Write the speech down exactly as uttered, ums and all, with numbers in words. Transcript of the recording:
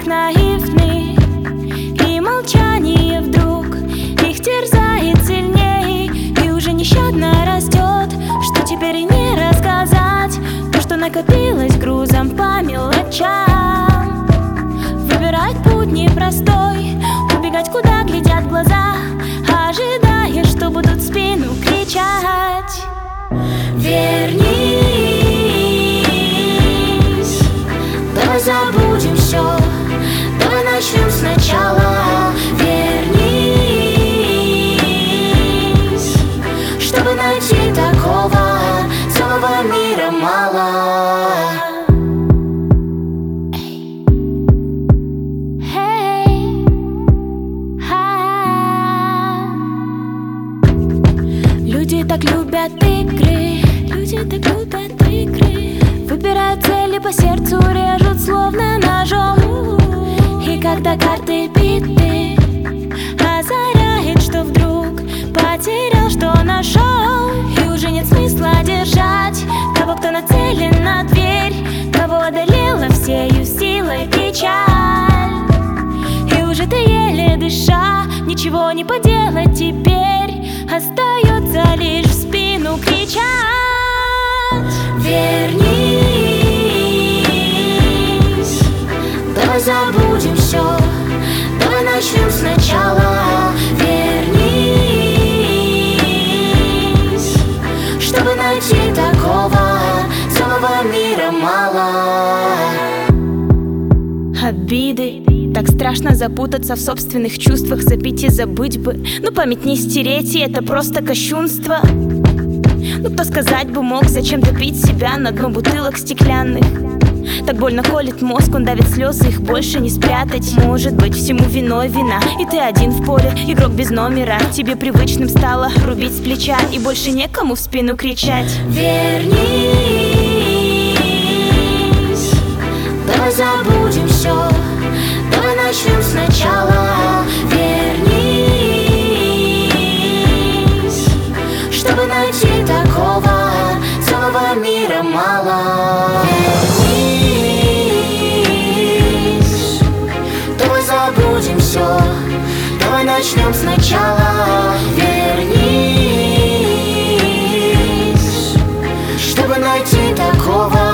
так наивны, и молчание вдруг их терзает сильней, и уже нещадно растет, что теперь и не рассказать то, что накопилось грузом по мелочам. Выбирать путь непростой, убегать куда глядят глаза, ожидая, что будут в спину кричать. Вернись, давай забудем все, давай начнем сначала. Вернись, чтобы найти такого, целого мира мало. Люди так любят игры, люди так любят игры. Выбирают цели по сердцу, режут словно ножом. И когда карты биты, озаряет, что вдруг потерял, что нашел. И уже нет смысла держать того, кто нацелен на дверь, кого одолела всею силой печаль. И уже ты еле дыша, ничего не поделать теперь. Остается лишь в спину кричать. Вернись, давай забудем все, давай начнем сначала. Вернись, чтобы найти такого, целого мира мало. Обиды. Так страшно запутаться в собственных чувствах, забить и забыть бы. Ну память не стереть, и это просто кощунство. Ну кто сказать бы мог, зачем топить себя на дно бутылок стеклянных? Так больно колет мозг, он давит слезы, их больше не спрятать. Может быть, всему виной вина, и ты один в поле, игрок без номера. Тебе привычным стало рубить с плеча, и больше некому в спину кричать. Вернись, давай забудем все, давай начнем сначала. Вернись, чтобы найти такого, целого мира мало. Вернись, давай забудем все, давай начнем сначала. Вернись, чтобы найти такого,